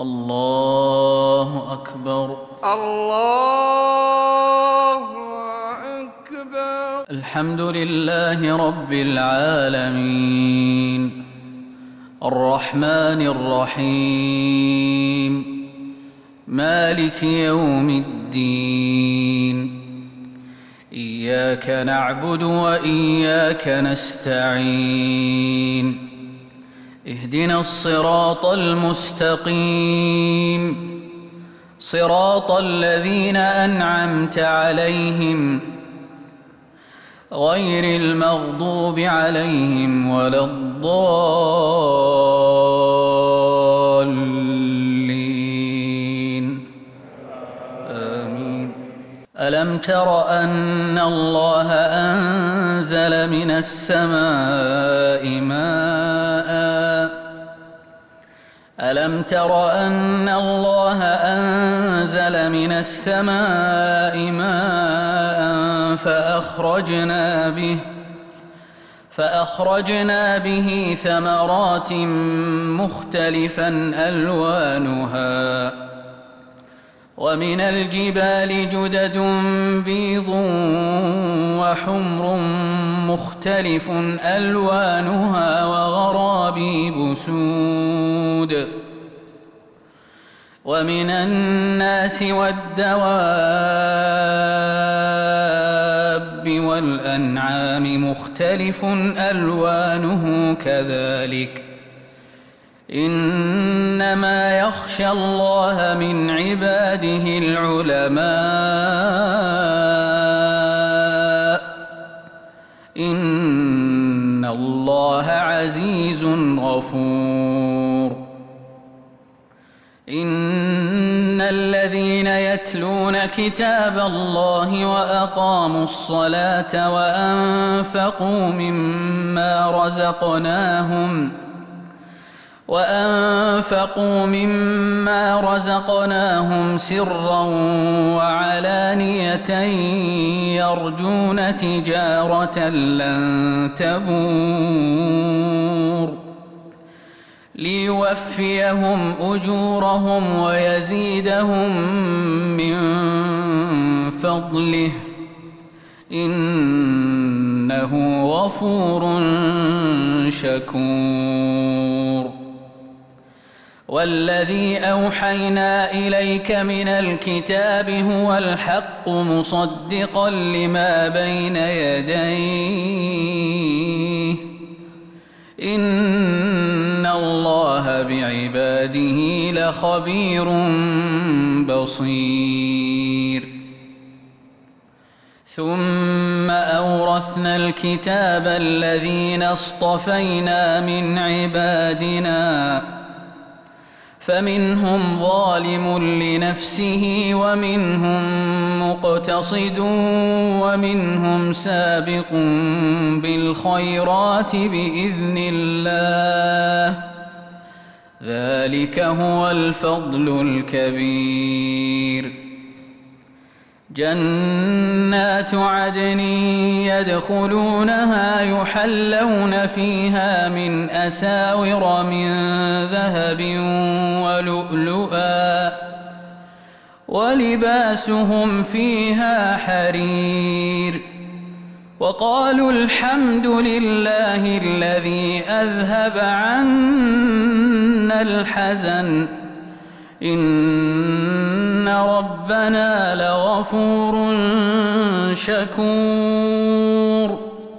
الله أكبر. الله أكبر. الحمد لله رب العالمين الرحمن الرحيم مالك يوم الدين. إياك نعبد وإياك نستعين. اهدنا الصراط المستقيم صراط الذين أنعمت عليهم غير المغضوب عليهم ولا الضالين آمين. ألم تر أن الله أنزل من السماء ماء ألم تر أن الله أنزل من السماء ماء فأخرجنا به ثمرات مختلفا ألوانها ومن الجبال جدد بيض وحمر مختلف ألوانها وغرابيب سود. ومن الناس والدواب والأنعام مختلف ألوانه كذلك إنما يخشى الله من عباده العلماء إن الله عزيز غفور. إن الذين يتلون كتاب الله وأقاموا الصلاة وأنفقوا مما رزقناهم سرا وعلانية يرجون تجارة لن تبور ليوفيهم أجورهم ويزيدهم من فضله إنه غفور شكور. والذي أوحينا إليك من الكتاب هو الحق مصدقا لما بين يديه إن الله بعباده لخبير بصير. ثم أورثنا الكتاب الذين اصطفينا من عبادنا فمنهم ظالم لنفسه ومنهم مقتصد ومنهم سابق بالخيرات بإذن الله ذلك هو الفضل الكبير. جنات عدن يدخلونها يحلون فيها من أساور من ذهب ولؤلؤا ولباسهم فيها حرير. وقالوا الحمد لله الذي أذهب عنا الحزن إن ربنا لغفور شكور.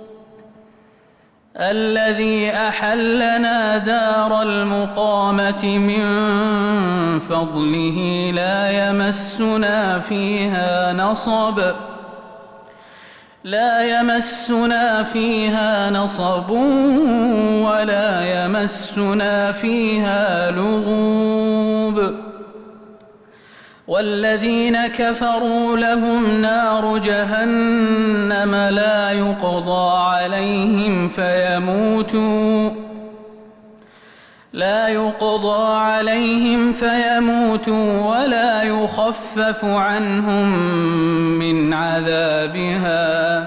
الذي أحلنا دار المقامة من فضله لا يمسنا فيها نصب ولا يمسنا فيها لغوب. والذين كفروا لهم نار جهنم لا يقضى عليهم فيموتوا ولا يخفف عنهم من عذابها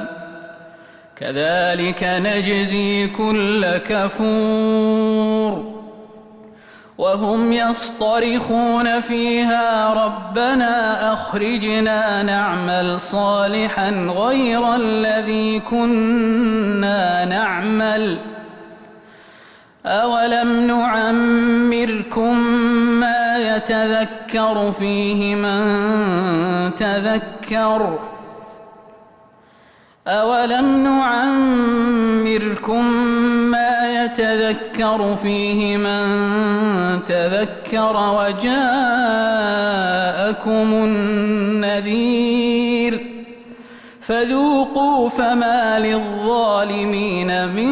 كذلك نجزي كل كفور. وهم يصطرخون فيها ربنا أخرجنا نعمل صالحا غير الذي كنا نعمل أولم نعمركم ما يتذكر فيه من تذكر أولم نعمركم ما يتذكر فيه من تذكر وجاءكم النذير فذوقوا فما للظالمين من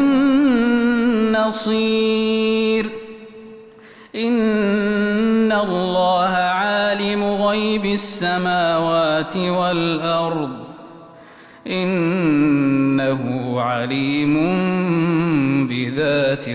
نصير إن الله عالم غيب السماوات والأرض إنه عليم بذات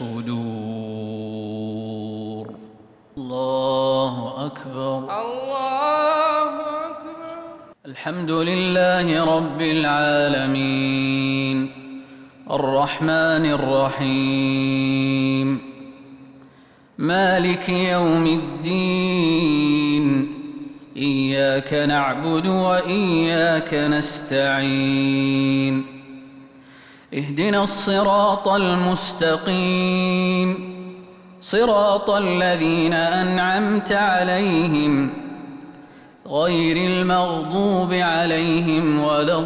الصدور. الله أكبر. الله أكبر. الحمد لله رب العالمين الرحمن الرحيم مالك يوم الدين إياك نعبد وإياك نستعين اهدنا الصراط المستقيم صراط الذين أنعمت عليهم غير المغضوب عليهم ولا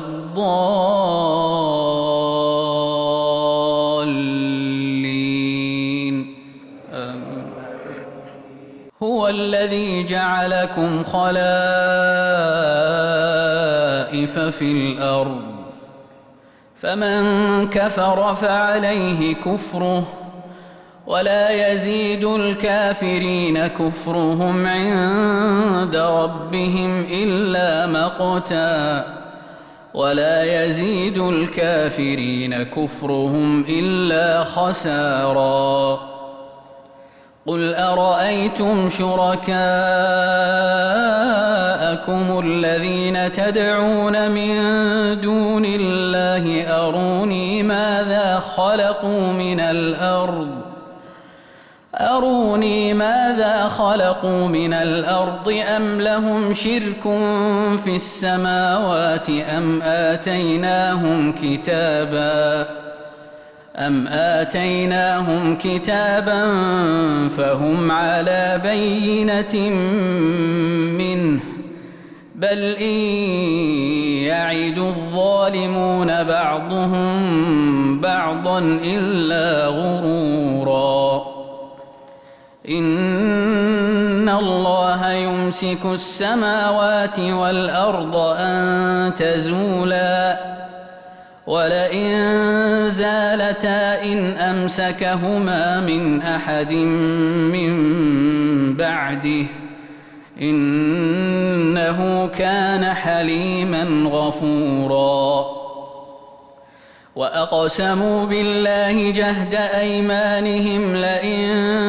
الضالين آمين. هو الذي جعلكم خلائف في الأرض فمن كفر فعليه كفره ولا يزيد الكافرين كفرهم عند ربهم إلا مقتا ولا يزيد الكافرين كفرهم إلا خسارا قل أرأيتم شركاءكم الذين تدعون من دون الله أروني ماذا خلقوا من الأرض أم لهم شرك في السماوات أم آتيناهم كتابا فهم على بينة منه بل إن يعد الظالمون بعضهم بعضا إلا غرورا إن الله يمسك السماوات والأرض أن تزولا ولئن زالتا إن أمسكهما من أحد من بعده إنه كان حليما غفورا وأقسموا بالله جهد أيمانهم لئن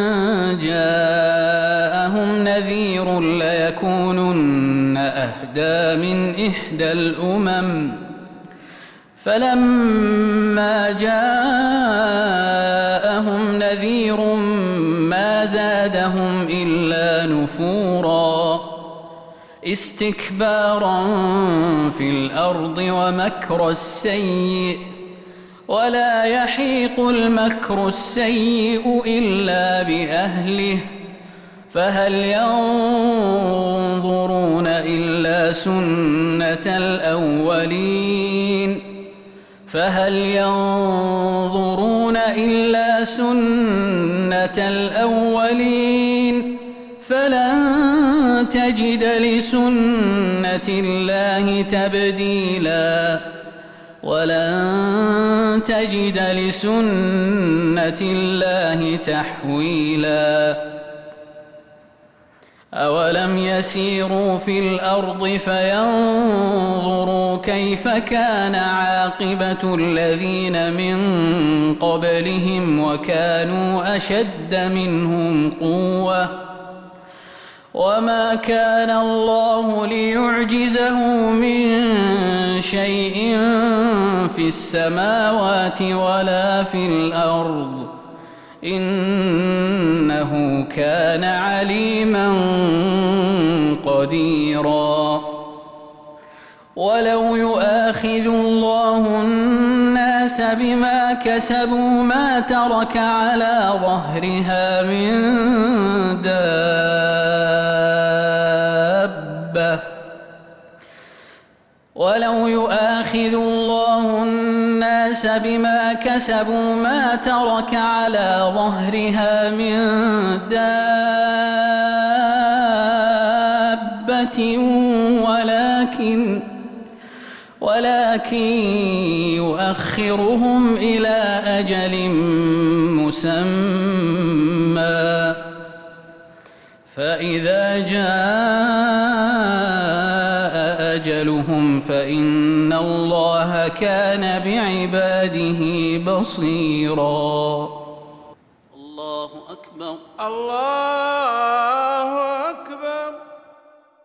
جاءهم نذير ليكونن أهدى من إحدى الأمم فلما جاءهم نذير ما زادهم إلا نفورا استكبارا في الأرض ومكر السيء ولا يحيق المكر السيء إلا بأهله فهل ينظرون إلا سنة الأولين فلن تجد لسنة الله تبديلا ولن تجد لسنة الله تحويلا أولم يسيروا في الأرض فينظروا كيف كان عاقبة الذين من قبلهم وكانوا أشد منهم قوة وما كان الله ليعجزه من شيء في السماوات ولا في الأرض إنه كان عليما قديرا. ولو يؤاخذ الله الناس بما كسبوا ما ترك على ظهرها من دابة ولو يؤاخذ الله الناس بما كسبوا ما ترك على ظهرها من دابة ولكن يؤخرهم إلى أجل مسمى فإذا جاء أجلهم فإن الله كان بعباده بصيراً.